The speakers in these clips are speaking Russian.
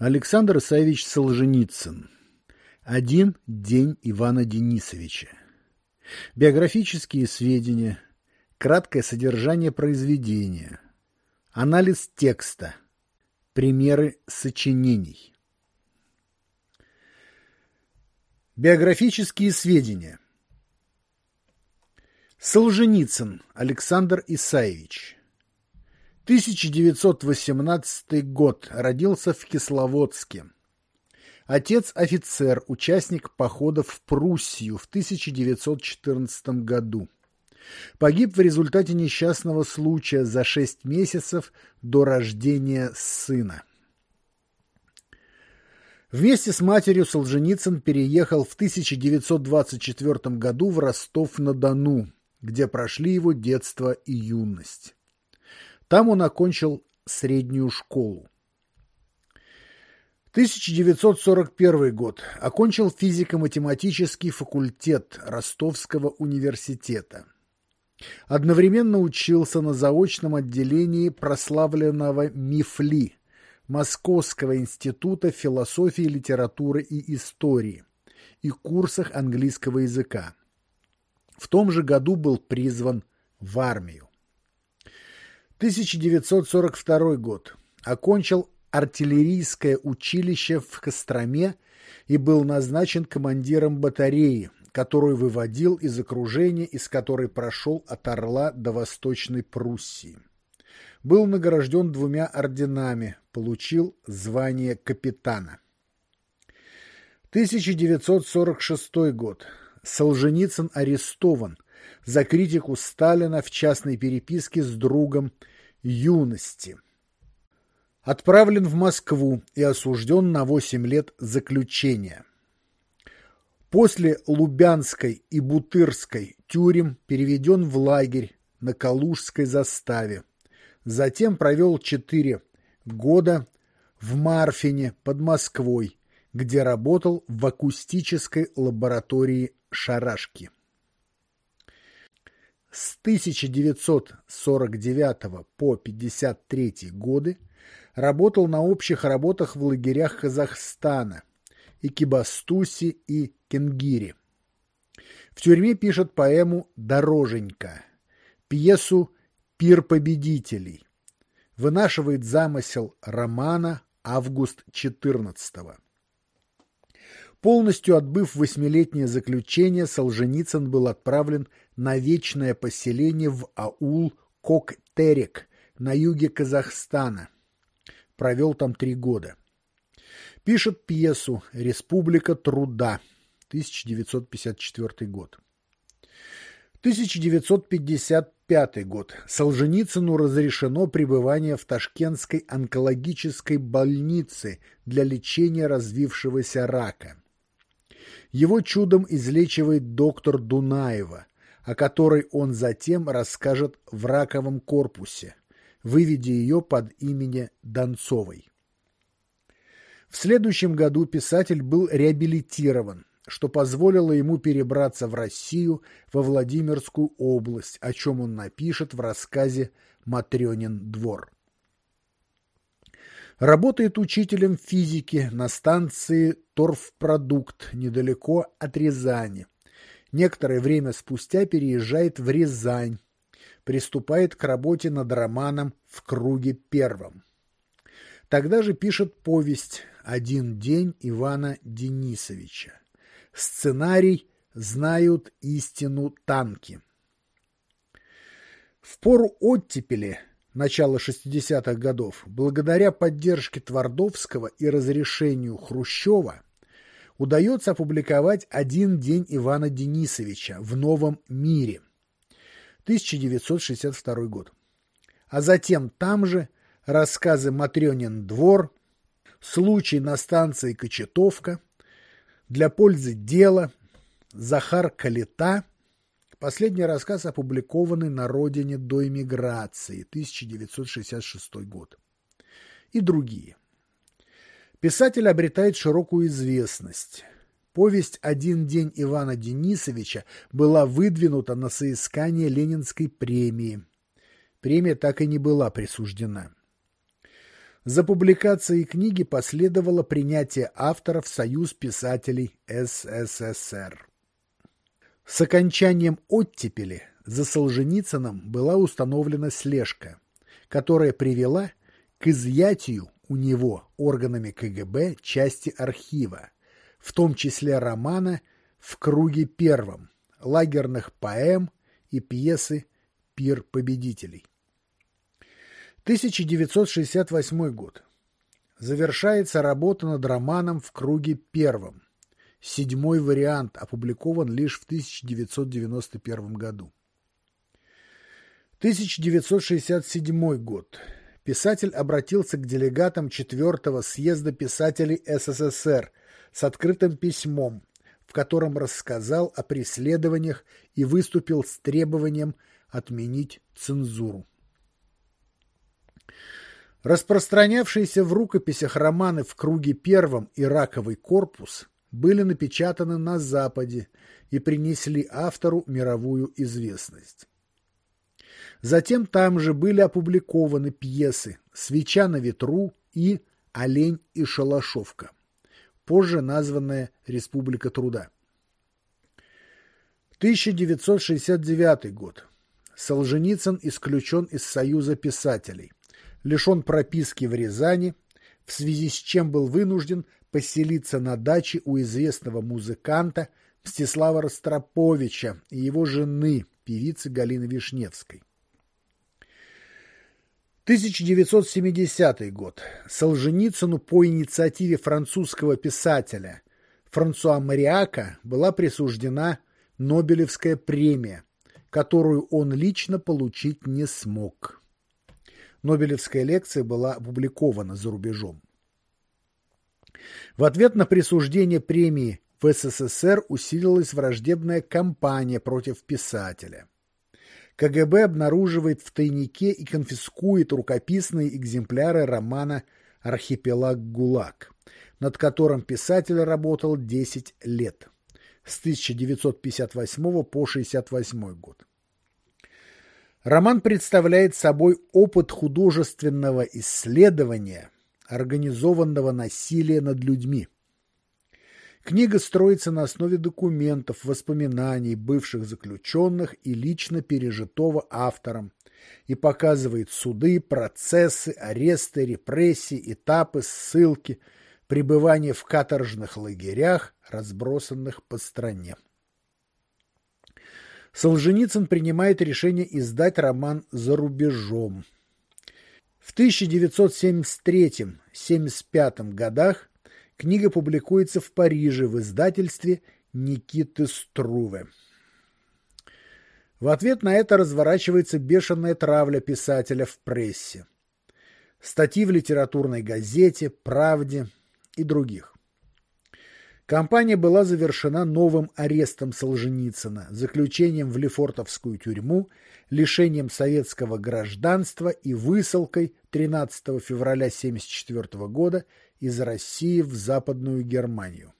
Александр Исаевич Солженицын. Один день Ивана Денисовича. Биографические сведения. Краткое содержание произведения. Анализ текста. Примеры сочинений. Биографические сведения. Солженицын Александр Исаевич. 1918 год. Родился в Кисловодске. Отец офицер, участник походов в Пруссию в 1914 году. Погиб в результате несчастного случая за 6 месяцев до рождения сына. Вместе с матерью Солженицын переехал в 1924 году в Ростов-на-Дону, где прошли его детство и юность. Там он окончил среднюю школу. 1941 год. Окончил физико-математический факультет Ростовского университета. Одновременно учился на заочном отделении прославленного МИФЛИ Московского института философии, литературы и истории и курсах английского языка. В том же году был призван в армию. 1942 год. Окончил артиллерийское училище в Костроме и был назначен командиром батареи, которую выводил из окружения, из которой прошел от Орла до Восточной Пруссии. Был награжден 2 орденами, получил звание капитана. 1946 год. Солженицын арестован за критику Сталина в частной переписке с другом юности. Отправлен в Москву и осужден на 8 лет заключения. После Лубянской и Бутырской тюрем переведен в лагерь на Калужской заставе. Затем провел 4 года в Марфине под Москвой, где работал в акустической лаборатории Шарашки. С 1949 по 1953 годы работал на общих работах в лагерях Казахстана, Экибастузе и Кенгире. В тюрьме пишет поэму «Дороженька», пьесу «Пир победителей». Вынашивает замысел романа «Август 14-го». Полностью отбыв 8-летнее заключение, Солженицын был отправлен на вечное поселение в аул Коктерек на юге Казахстана. Провел там 3 года. Пишет пьесу «Республика труда», 1954 год. 1955 год. Солженицыну разрешено пребывание в Ташкентской онкологической больнице для лечения развившегося рака. Его чудом излечивает доктор Дунаева, о которой он затем расскажет в раковом корпусе, выведя ее под именем Донцовой. В следующем году писатель был реабилитирован, что позволило ему перебраться в Россию, во Владимирскую область, о чем он напишет в рассказе «Матрёнин двор». Работает учителем физики на станции Торфпродукт недалеко от Рязани. Некоторое время спустя переезжает в Рязань, приступает к работе над романом «В круге первом». Тогда же пишет повесть «Один день Ивана Денисовича». Сценарий «Знают истину танки». В пору оттепели начала 60-х годов, благодаря поддержке Твардовского и разрешению Хрущева, удается опубликовать «Один день Ивана Денисовича» в «Новом мире», 1962 год. А затем там же рассказы «Матрёнин двор», «Случай на станции Кочетовка», «Для пользы дела», «Захар Калита», последний рассказ, опубликованный на родине до эмиграции, 1966 год, и другие. Писатель обретает широкую известность. Повесть «Один день Ивана Денисовича» была выдвинута на соискание Ленинской премии. Премия так и не была присуждена. За публикацией книги последовало принятие автора в Союз писателей СССР. С окончанием оттепели за Солженицыным была установлена слежка, которая привела к изъятию у него органами КГБ части архива, в том числе романа «В круге первом», лагерных поэм и пьесы «Пир победителей». 1968 год. Завершается работа над романом «В круге первом». 7-й вариант опубликован лишь в 1991 году. 1967 год. Писатель обратился к делегатам 4-го съезда писателей СССР с открытым письмом, в котором рассказал о преследованиях и выступил с требованием отменить цензуру. Распространявшиеся в рукописях романы «В круге первом» и «Раковый корпус» были напечатаны на Западе и принесли автору мировую известность. Затем там же были опубликованы пьесы «Свеча на ветру» и «Олень и шалашовка», позже названная «Республика труда». 1969 год. Солженицын исключен из Союза писателей, лишен прописки в Рязани, в связи с чем был вынужден поселиться на даче у известного музыканта Мстислава Ростроповича и его жены, певицы Галины Вишневской. 1970 год. Солженицыну по инициативе французского писателя Франсуа Мариака была присуждена Нобелевская премия, которую он лично получить не смог. Нобелевская лекция была опубликована за рубежом. В ответ на присуждение премии в СССР усилилась враждебная кампания против писателя. КГБ обнаруживает в тайнике и конфискует рукописные экземпляры романа «Архипелаг ГУЛАГ», над которым писатель работал 10 лет, с 1958 по 1968 год. Роман представляет собой опыт художественного исследования организованного насилия над людьми. Книга строится на основе документов, воспоминаний бывших заключенных и лично пережитого автором и показывает суды, процессы, аресты, репрессии, этапы, ссылки, пребывание в каторжных лагерях, разбросанных по стране. Солженицын принимает решение издать роман за рубежом. В 1973-1975 годах книга публикуется в Париже в издательстве Никиты Струве. В ответ на это разворачивается бешеная травля писателя в прессе. Статьи в литературной газете, «Правде» и других. Кампания была завершена новым арестом Солженицына, заключением в Лефортовскую тюрьму, лишением советского гражданства и высылкой 13 февраля 1974 года из России в Западную Германию.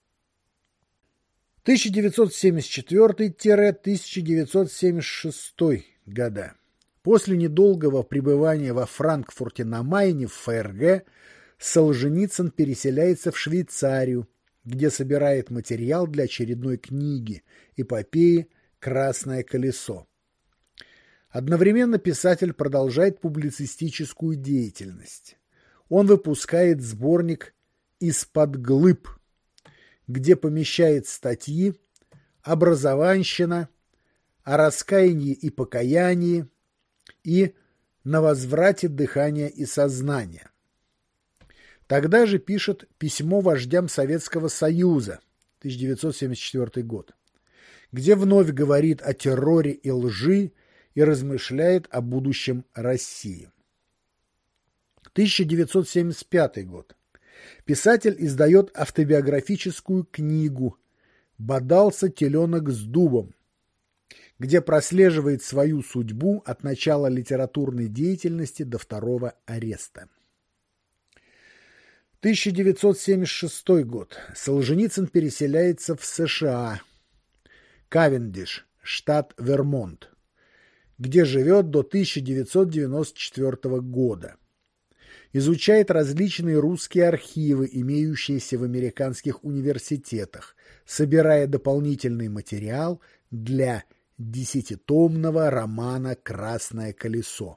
1974-1976 года. После недолгого пребывания во Франкфурте на Майне в ФРГ Солженицын переселяется в Швейцарию, где собирает материал для очередной книги эпопеи «Красное колесо». Одновременно писатель продолжает публицистическую деятельность. Он выпускает сборник «Из-под глыб», где помещает статьи «Образованщина», «О раскаянии и покаянии» и «На возврате дыхания и сознания». Тогда же пишет «Письмо вождям Советского Союза» 1974 год, где вновь говорит о терроре и лжи и размышляет о будущем России. 1975 год. Писатель издает автобиографическую книгу «Бодался теленок с дубом», где прослеживает свою судьбу от начала литературной деятельности до второго ареста. 1976 год. Солженицын переселяется в США, Кавендиш, штат Вермонт, где живет до 1994 года. изучает различные русские архивы, имеющиеся в американских университетах, собирая дополнительный материал для 10-томного романа «Красное колесо».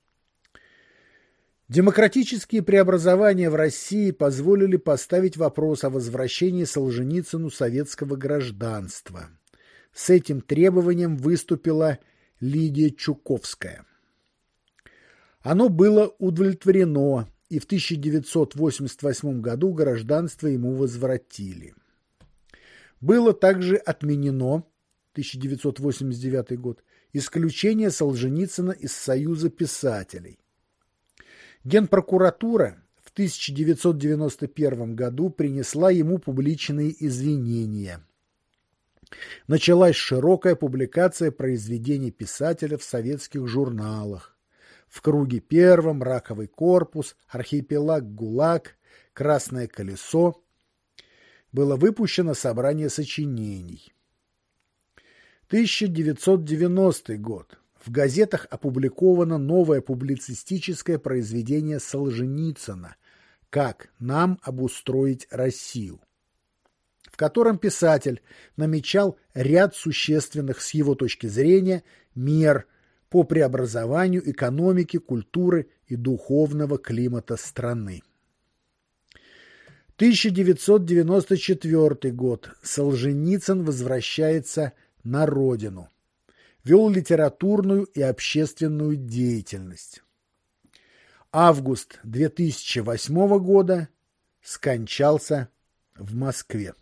Демократические преобразования в России позволили поставить вопрос о возвращении Солженицыну советского гражданства. С этим требованием выступила Лидия Чуковская. Оно было удовлетворено, и в 1988 году гражданство ему возвратили. Было также отменено, 1989 год, исключение Солженицына из Союза писателей. Генпрокуратура в 1991 году принесла ему публичные извинения. Началась широкая публикация произведений писателя в советских журналах. В круге первом, «Раковый корпус», «Архипелаг ГУЛАГ», «Красное колесо». Было выпущено собрание сочинений. 1990 год. В газетах опубликовано новое публицистическое произведение Солженицына «Как нам обустроить Россию», в котором писатель намечал ряд существенных с его точки зрения мер по преобразованию экономики, культуры и духовного климата страны. 1994 год. Солженицын возвращается на родину. Вел литературную и общественную деятельность. Август 2008 года. Скончался в Москве.